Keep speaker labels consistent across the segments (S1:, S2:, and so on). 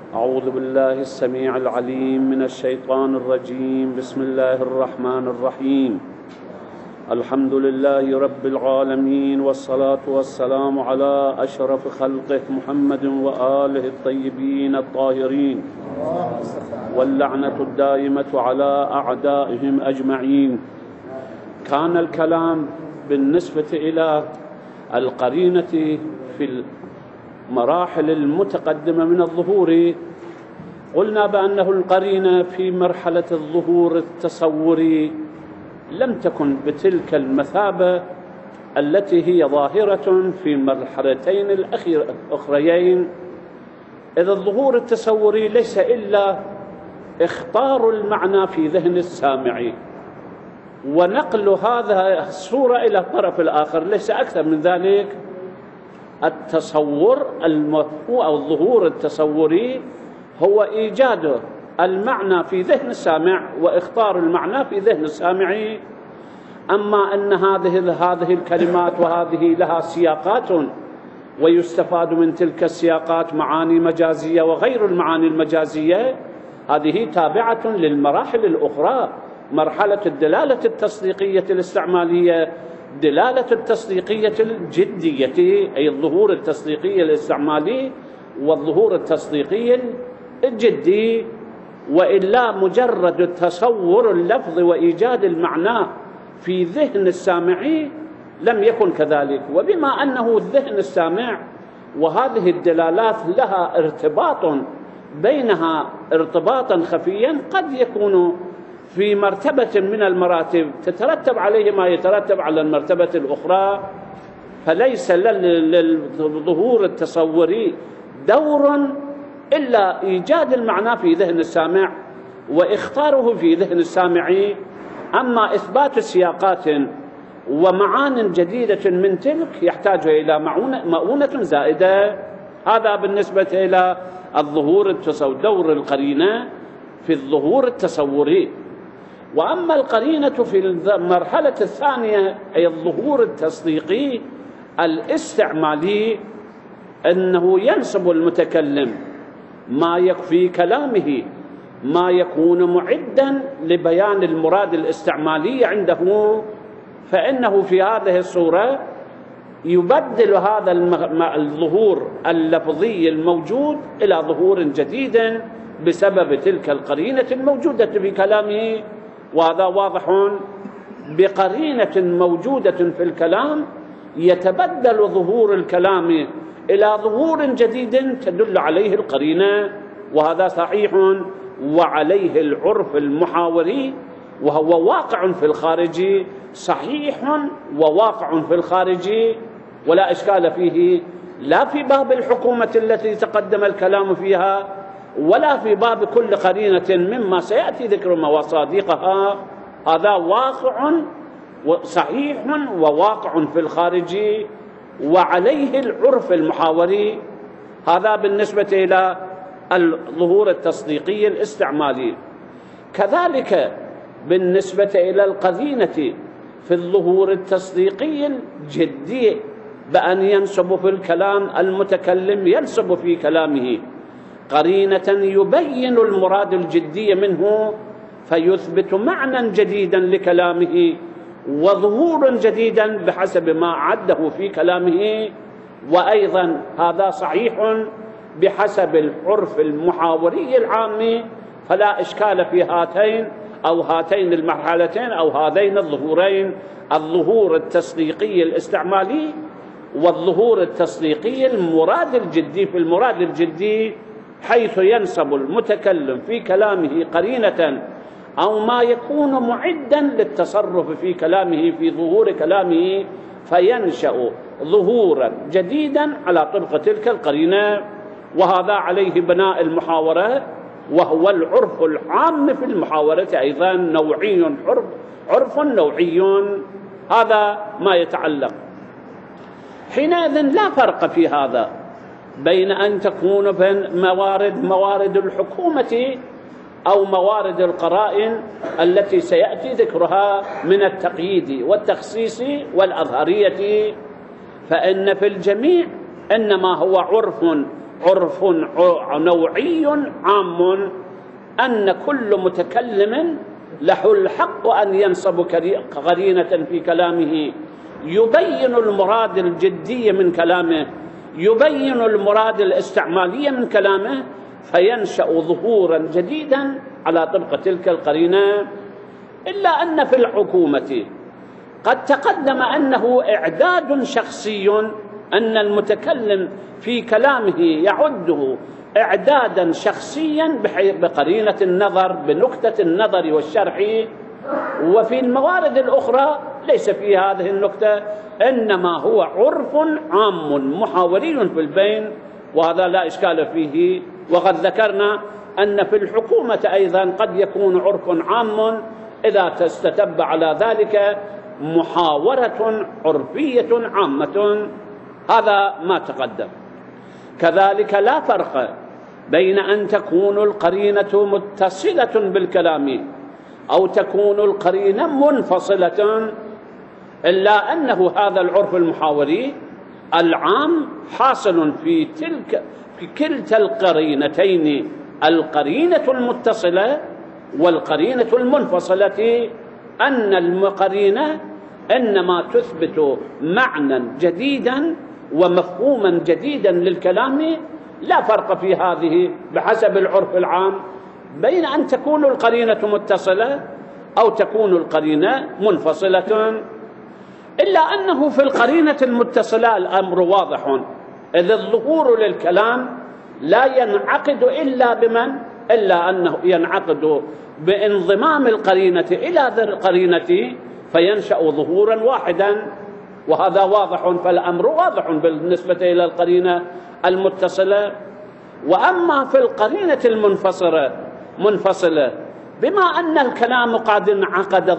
S1: أعوذ بالله السميع العليم من الشيطان الرجيم. بسم الله الرحمن الرحيم. الحمد لله رب العالمين، والصلاة والسلام على أشرف خلقه محمد وآله الطيبين الطاهرين، واللعنة الدائمة على أعدائهم أجمعين. كان الكلام بالنسبة إلى القرينة في المراحل المتقدمة من الظهور، قلنا بأنه القرينة في مرحلة الظهور التصوري لم تكن بتلك المثابة التي هي ظاهرة في المرحلتين الأخريين، إذ الظهور التصوري ليس إلا اخطار المعنى في ذهن السامع ونقل هذا الصورة إلى الطرف الآخر، ليس أكثر من ذلك. التصور أو الظهور التصوري هو إيجاد المعنى في ذهن السامع وإخطار المعنى في ذهن السامع. أما أن هذه الكلمات وهذه لها سياقات، ويستفاد من تلك السياقات معاني مجازية وغير المعاني المجازية، هذه تابعة للمراحل الأخرى. مرحلة الدلالة التصديقية الاستعمالية، دلالة التصديقية الجدية، أي الظهور التصديقي الاستعمالي والظهور التصديقي الجدي، وإلا مجرد التصور اللفظ وإيجاد المعنى في ذهن السامع لم يكن كذلك. وبما أنه الذهن السامع وهذه الدلالات لها ارتباط بينها ارتباطا خفيا، قد يكون في مرتبة من المراتب تترتب عليه ما يترتب على المرتبة الأخرى، فليس للظهور التصوري دور إلا إيجاد المعنى في ذهن السامع وإخطاره في ذهن السامع. أما إثبات سياقات ومعان جديدة من تلك يحتاج إلى مؤونة زائدة. هذا بالنسبة إلى الظهور التصوري، دور القرينة في الظهور التصوري. وأما القرينة في المرحلة الثانية، أي الظهور التصديقي الاستعمالي، أنه ينسب المتكلم ما يكفي كلامه، ما يكون معدا لبيان المراد الاستعمالي عنده، فإنه في هذه الصورة يبدل هذا الظهور اللفظي الموجود إلى ظهور جديد بسبب تلك القرينة الموجودة في كلامه. وهذا واضح، بقرينة موجودة في الكلام يتبدل ظهور الكلام إلى ظهور جديد تدل عليه القرينة، وهذا صحيح وعليه العرف المحاوري، وهو واقع في الخارج، صحيح وواقع في الخارج، ولا إشكال فيه، لا في باب الحكومة التي تقدم الكلام فيها ولا في باب كل قرينة مما سيأتي ذكر مصادقها. هذا واقع صحيح وواقع في الخارج وعليه العرف المحاوري. هذا بالنسبة إلى الظهور التصديقي الاستعمالي. كذلك بالنسبة إلى القرينة في الظهور التصديقي الجدي، بأن ينسب في الكلام المتكلم، ينسب في كلامه قرينة يبين المراد الجدي منه، فيثبت معنى جديدا لكلامه وظهورا جديدا بحسب ما عده في كلامه. وأيضا هذا صحيح بحسب العرف المحاوري العام، فلا إشكال في هاتين المرحلتين أو هذين الظهورين، الظهور التصديقي الاستعمالي والظهور التصديقي المراد الجدي. في المراد الجدي حيث ينسب المتكلم في كلامه قرينة أو ما يكون معدا للتصرف في كلامه، في ظهور كلامه، فينشأ ظهورا جديدا على طبق تلك القرينة. وهذا عليه بناء المحاورة، وهو العرف العام في المحاورة أيضا، نوعي عرف نوعي. هذا ما يتعلق. حينئذ لا فرق في هذا بين أن تكون موارد الحكومة أو موارد القرائن التي سيأتي ذكرها من التقييد والتخصيص والأظهرية، فإن في الجميع إنما هو عرف عرف نوعي عام أن كل متكلم له الحق أن ينصب قرينة في كلامه يبين المراد الجدي من كلامه، يبين المراد الاستعمالي من كلامه، فينشأ ظهورا جديدا على طبق تلك القرينة. إلا أن في الحكومة قد تقدم أنه إعداد شخصي، أن المتكلم في كلامه يعده إعدادا شخصيا بقرينة النظر، بنكتة النظر والشرح. وفي الموارد الأخرى ليس في هذه النكتة، إنما هو عرف عام محاوري في البين، وهذا لا إشكال فيه. وقد ذكرنا أن في الحكومة أيضا قد يكون عرف عام إذا تستتب على ذلك محاورة عرفية عامة. هذا ما تقدم. كذلك لا فرق بين أن تكون القرينة متصلة بالكلام أو تكون القرينة منفصلة، إلا أنه هذا العرف المحاوري العام حاصل في كلتا القرينتين، القرينة المتصلة والقرينة المنفصلة، أن القرينة إنما تثبت معنى جديدا ومفهوما جديدا للكلام. لا فرق في هذه بحسب العرف العام بين أن تكون القرينة متصلة أو تكون القرينة منفصلة، إلا أنه في القرينة المتصلة الأمر واضح، إذ الظهور للكلام لا ينعقد إلا أنه ينعقد بانضمام القرينة إلى ذي القرينة فينشأ ظهورا واحدا، وهذا واضح. فالأمر واضح بالنسبة إلى القرينة المتصلة. وأما في القرينة المنفصلة بما أن الكلام قد انعقد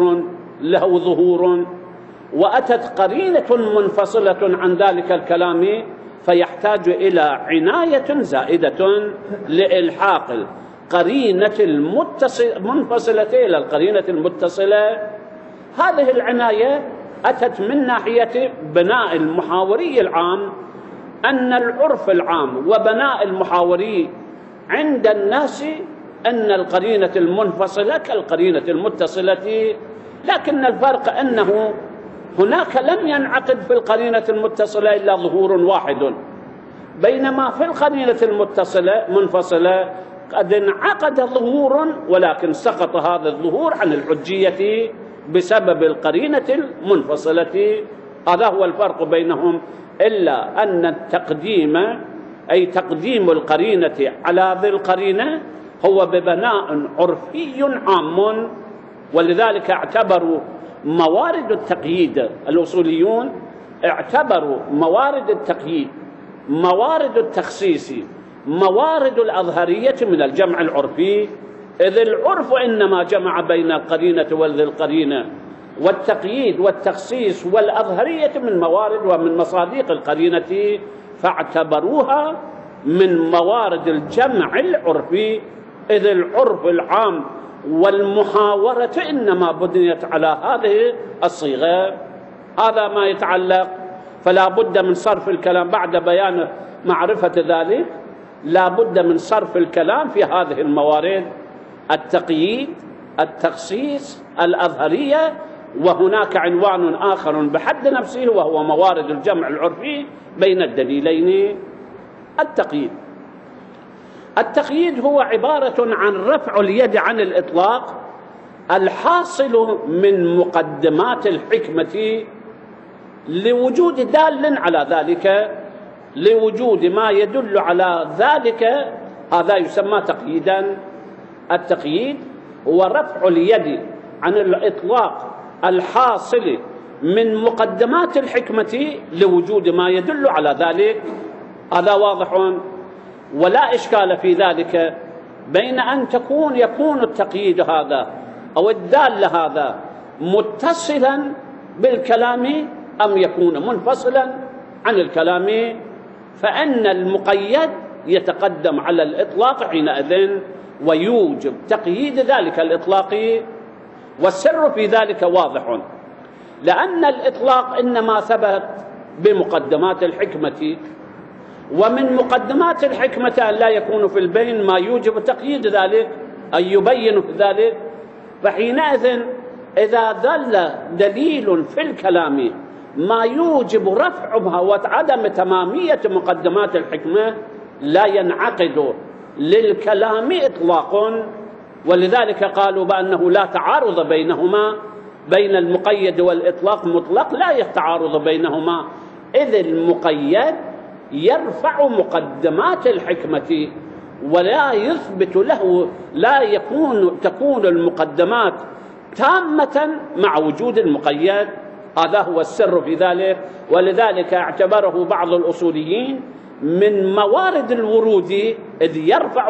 S1: له ظهور وأتت قرينة منفصلة عن ذلك الكلام، فيحتاج إلى عناية زائدة لإلحاق القرينة المنفصلة إلى القرينة المتصلة. هذه العناية أتت من ناحية بناء المحاوري العام، أن العرف العام وبناء المحاوري عند الناس أن القرينة المنفصلة كالقرينة المتصلة، لكن الفرق أنه هناك لم ينعقد في القرينة المتصلة إلا ظهور واحد، بينما في القرينة المنفصلة قد انعقد ظهور ولكن سقط هذا الظهور عن الحجية بسبب القرينة المنفصلة. هذا هو الفرق بينهم، إلا أن التقديم أي تقديم القرينة على ذي القرينة هو ببناء عرفي عام. ولذلك اعتبروا موارد التقييد، الأصوليون اعتبروا موارد التقييد، موارد التخصيص، موارد الأظهرية من الجمع العرفي، إذ العرف إنما جمع بين القرينة وذي القرينة، والتقييد والتخصيص والأظهرية من موارد ومن مصادق القرينة، فاعتبروها من موارد الجمع العرفي، إذ العرف العام والمحاورة إنما بنيت على هذه الصيغة. هذا ما يتعلق. فلا بد من صرف الكلام بعد بيان معرفة ذلك، لا بد من صرف الكلام في هذه الموارد: التقييد، التخصيص، الأظهرية. وهناك عنوان آخر بحد نفسه وهو موارد الجمع العرفي بين الدليلين. التقييد هو عبارة عن رفع اليد عن الإطلاق الحاصل من مقدمات الحكمة لوجود دال على ذلك، لوجود ما يدل على ذلك، هذا يسمى تقييدا. التقييد هو رفع اليد عن الإطلاق الحاصل من مقدمات الحكمة لوجود ما يدل على ذلك. هذا واضح ولا إشكال في ذلك، بين أن يكون التقييد هذا أو الدال هذا متصلا بالكلام أم يكون منفصلا عن الكلام، فإن المقيد يتقدم على الإطلاق حينئذ ويوجب تقييد ذلك الإطلاق. والسر في ذلك واضح، لأن الإطلاق إنما ثبت بمقدمات الحكمة، ومن مقدمات الحكمة أن لا يكون في البين ما يوجب تقييد ذلك أي يبين ذلك. فحينئذ إذا ظل دليل في الكلام ما يوجب رفعها وعدم تمامية مقدمات الحكمة لا ينعقد للكلام إطلاق. ولذلك قالوا بأنه لا تعارض بينهما، بين المقيد والإطلاق مطلق لا يتعارض بينهما، إذ المقيد يرفع مقدمات الحكمة ولا يثبت له، لا تكون المقدمات تامة مع وجود المقيد. هذا هو السر في ذلك. ولذلك اعتبره بعض الأصوليين من موارد الورود، إذ يرفع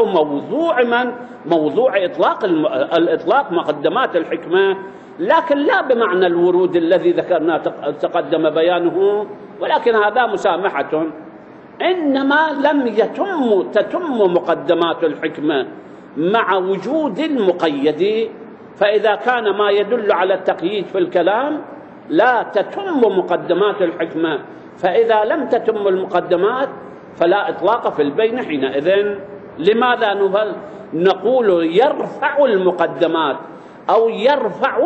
S1: موضوع الإطلاق مقدمات الحكمة، لكن لا بمعنى الورود الذي ذكرنا تقدم بيانه، ولكن هذا مسامحة. إنما لم تتم مقدمات الحكمة مع وجود المقيد، فإذا كان ما يدل على التقييد في الكلام لا تتم مقدمات الحكمة، فإذا لم تتم المقدمات فلا إطلاق في البين حينئذ. لماذا نقول يرفع المقدمات أو يرفع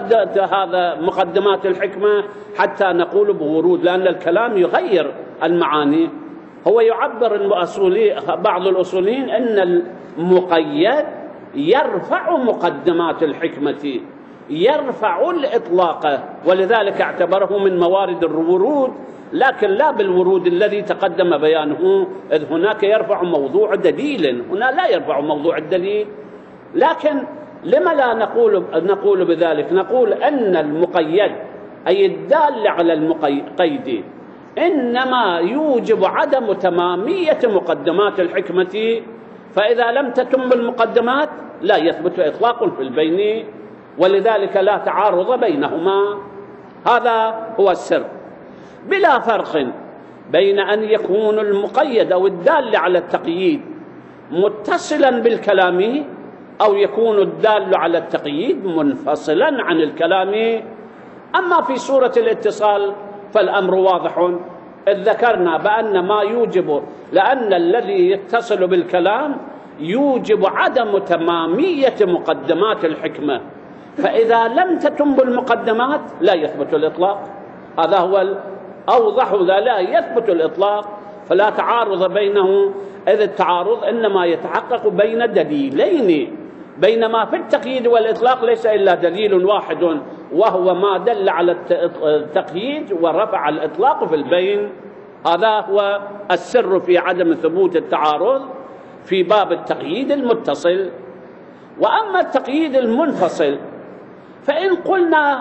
S1: مقدمات الحكمة حتى نقول بورود؟ لأن الكلام يغير المعاني. هو يعبر بعض الأصوليين أن المقيد يرفع مقدمات الحكمة، يرفع الإطلاق، ولذلك اعتبره من موارد الورود، لكن لا بالورود الذي تقدم بيانه، إذ هناك يرفع موضوع دليل، هنا لا يرفع موضوع الدليل. لكن لما لا نقول بذلك؟ نقول أن المقيد أي الدال على المقيد إنما يوجب عدم تمامية مقدمات الحكمة، فإذا لم تتم المقدمات لا يثبت إطلاق في البين، ولذلك لا تعارض بينهما. هذا هو السر. بلا فرق بين أن يكون المقيد أو الدال على التقييد متصلا بالكلام، أو يكون الدال على التقييد منفصلا عن الكلام. أما في صورة الاتصال فالأمر واضح، إذ ذكرنا بأن ما يوجب، لأن الذي يتصل بالكلام يوجب عدم تمامية مقدمات الحكمة، فإذا لم تتم المقدمات لا يثبت الإطلاق. هذا هو الأوضح، لا يثبت الإطلاق، فلا تعارض بينه، إذ التعارض إنما يتحقق بين دليلين، بينما في التقييد والإطلاق ليس إلا دليل واحد، وهو ما دل على التقييد ورفع الإطلاق في البين. هذا هو السر في عدم ثبوت التعارض في باب التقييد المتصل. وأما التقييد المنفصل فإن قلنا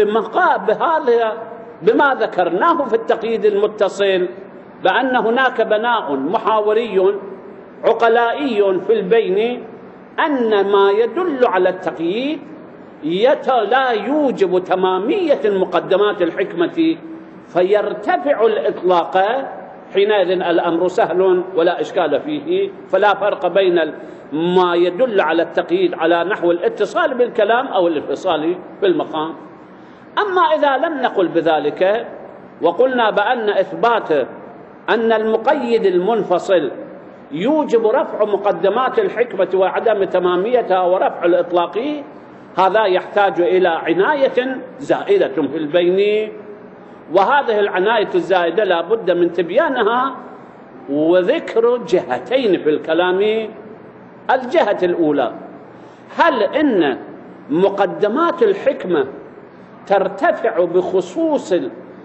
S1: بما ذكرناه في التقييد المتصل بأن هناك بناء محاوري عقلائي في البين، أن ما يدل على التقييد لا يوجب تمامية مقدمات الحكمة فيرتفع الإطلاق، حينئذ الأمر سهل ولا إشكال فيه. فلا فرق بين ما يدل على التقييد على نحو الاتصال بالكلام أو الانفصال بالمقام. أما إذا لم نقل بذلك وقلنا بأن إثبات أن المقيد المنفصل يوجب رفع مقدمات الحكمة وعدم تماميتها ورفع الإطلاق، هذا يحتاج إلى عناية زائدة في البين، وهذه العناية الزائدة لا بد من تبيانها وذكر جهتين في الكلام. الجهة الأولى، هل إن مقدمات الحكمة ترتفع بخصوص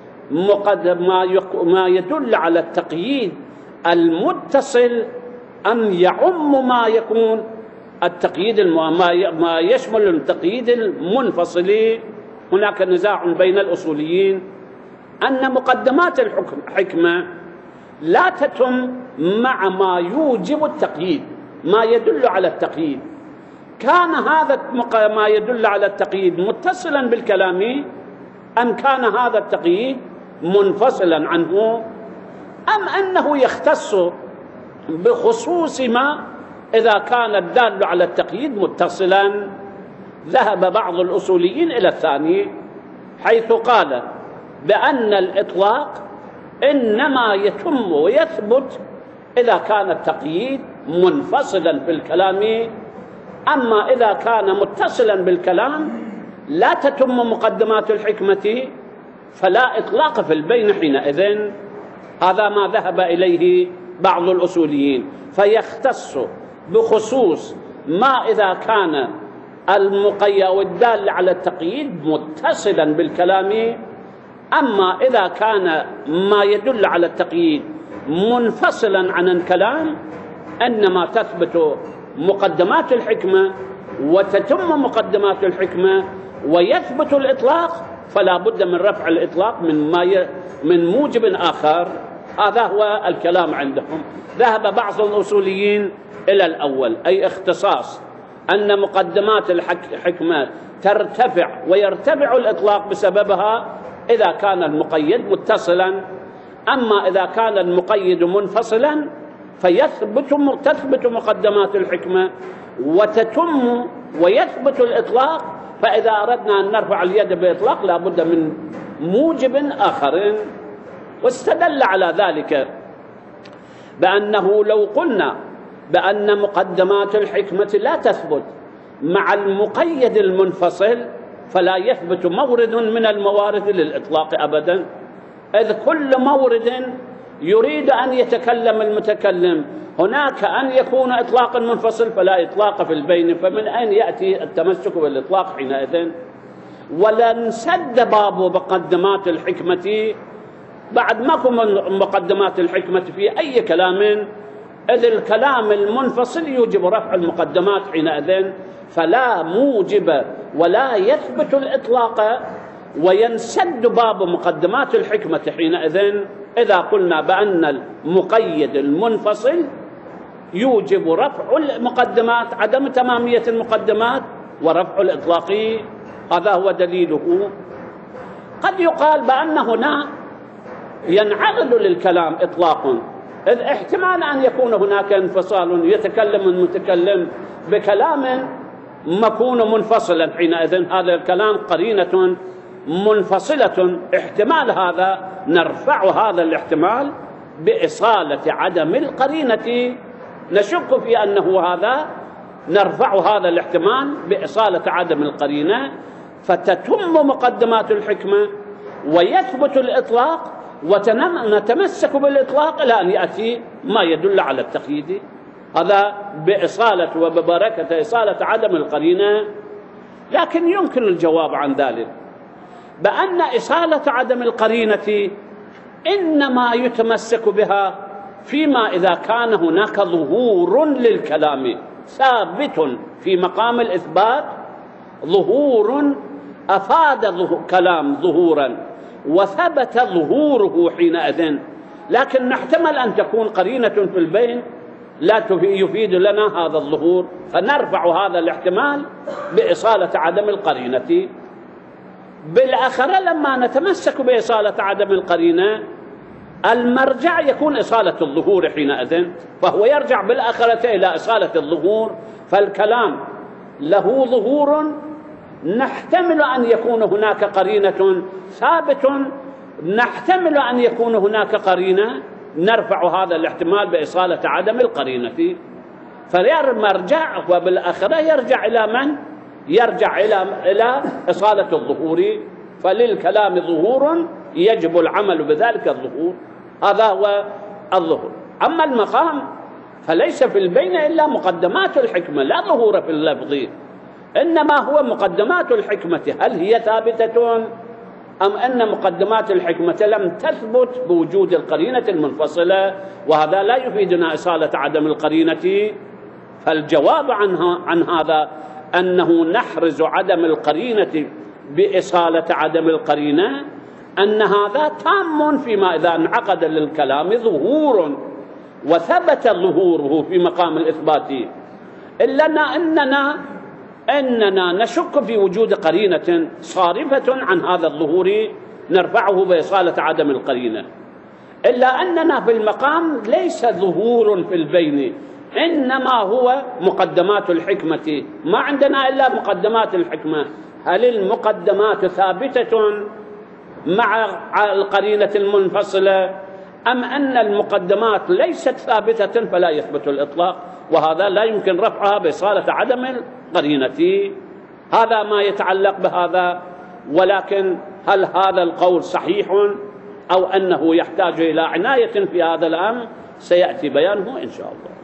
S1: ما يدل على التقييد المتصل، أم يعم ما يكون التقييد ما يشمل التقييد المنفصل؟ هناك نزاع بين الأصوليين أن مقدمات الحكمة لا تتم مع ما يوجب التقييد، ما يدل على التقييد. كان هذا ما يدل على التقييد متصلا بالكلام، أم كان هذا التقييد منفصلا عنه، أم أنه يختص بخصوص ما إذا كان الدال على التقييد متصلا؟ ذهب بعض الأصوليين إلى الثاني، حيث قال بأن الإطلاق إنما يتم ويثبت إذا كان التقييد منفصلا في الكلام. أما إذا كان متصلا بالكلام لا تتم مقدمات الحكمة فلا إطلاق في البين حينئذ. هذا ما ذهب إليه بعض الأصوليين، فيختص بخصوص ما إذا كان المقيد والدال على التقييد متصلا بالكلام. أما إذا كان ما يدل على التقييد منفصلا عن الكلام إنما تثبت مقدمات الحكمة وتتم مقدمات الحكمة ويثبت الإطلاق، فلا بد من رفع الإطلاق من موجب آخر. هذا هو الكلام عندهم. ذهب بعض الأصوليين إلى الأول، أي اختصاص أن مقدمات الحكمة ترتفع ويرتفع الإطلاق بسببها إذا كان المقيد متصلا. أما إذا كان المقيد منفصلا تثبت مقدمات الحكمة وتتم ويثبت الإطلاق. فإذا أردنا أن نرفع اليد بإطلاق لا بد من موجب آخر. واستدل على ذلك بأنه لو قلنا بأن مقدمات الحكمة لا تثبت مع المقيد المنفصل فلا يثبت مورد من الموارد للإطلاق أبدا، إذ كل مورد يريد أن يتكلم المتكلم هناك أن يكون إطلاقا منفصل فلا إطلاق في البين، فمن أين يأتي التمسك بالإطلاق حينئذ؟ ولنسد باب مقدمات الحكمة بعد ماكو مقدمات الحكمة في أي كلام، إذ الكلام المنفصل يوجب رفع المقدمات حينئذ، فلا موجب ولا يثبت الإطلاق وينسد باب مقدمات الحكمة حينئذ إذا قلنا بأن المقيد المنفصل يوجب رفع المقدمات، عدم تمامية المقدمات ورفع الإطلاق. هذا هو دليله. قد يقال بأن هنا ينعقد للكلام إطلاق، إذ احتمال أن يكون هناك انفصال يتكلم المتكلم بكلام مكون منفصلا حينئذ هذا الكلام قرينة منفصلة، احتمال هذا نرفع هذا الاحتمال بإصالة عدم القرينة، نشك في أنه هذا، نرفع هذا الاحتمال بإصالة عدم القرينة فتتم مقدمات الحكمة ويثبت الإطلاق ونتمسك بالإطلاق إلى أن يأتي ما يدل على التقييد. هذا بإصالة وببركة إصالة عدم القرينة. لكن يمكن الجواب عن ذلك بأن إصالة عدم القرينة إنما يتمسك بها فيما إذا كان هناك ظهور للكلام ثابت في مقام الإثبات، ظهور أفاد كلام ظهورا وثبت ظهوره حينئذ، لكن نحتمل أن تكون قرينة في البين لا يفيد لنا هذا الظهور، فنرفع هذا الاحتمال بإصالة عدم القرينة. بالآخرة لما نتمسك بإصالة عدم القرينة المرجع يكون إصالة الظهور حينئذ، فهو يرجع بالآخرة إلى إصالة الظهور. فالكلام له ظهور نحتمل أن يكون هناك قرينة ثابت، نحتمل أن يكون هناك قرينة، نرفع هذا الاحتمال بإصالة عدم القرينة. فالمرجع وبالآخرة يرجع إلى من؟ يرجع إلى إصالة الظهور. فللكلام ظهور يجب العمل بذلك الظهور، هذا هو الظهور. أما المقام فليس في البين إلا مقدمات الحكمة، لا ظهور في اللفظ، إنما هو مقدمات الحكمة. هل هي ثابتة أم أن مقدمات الحكمة لم تثبت بوجود القرينة المنفصلة؟ وهذا لا يفيدنا إصالة عدم القرينة. فالجواب عن هذا أنه نحرز عدم القرينة بإصالة عدم القرينة، أن هذا تام فيما إذا انعقد للكلام ظهور وثبت ظهوره في مقام الإثبات، إلا أننا نشك في وجود قرينة صارفة عن هذا الظهور نرفعه بإصالة عدم القرينة، إلا أننا في المقام ليس ظهور في البين، إنما هو مقدمات الحكمة. ما عندنا إلا مقدمات الحكمة. هل المقدمات ثابتة مع القرينة المنفصلة أم أن المقدمات ليست ثابتة فلا يثبت الإطلاق، وهذا لا يمكن رفعها بصالة عدم القرينة. هذا ما يتعلق بهذا. ولكن هل هذا القول صحيح أو أنه يحتاج إلى عناية في هذا الأمر؟ سيأتي بيانه إن شاء الله.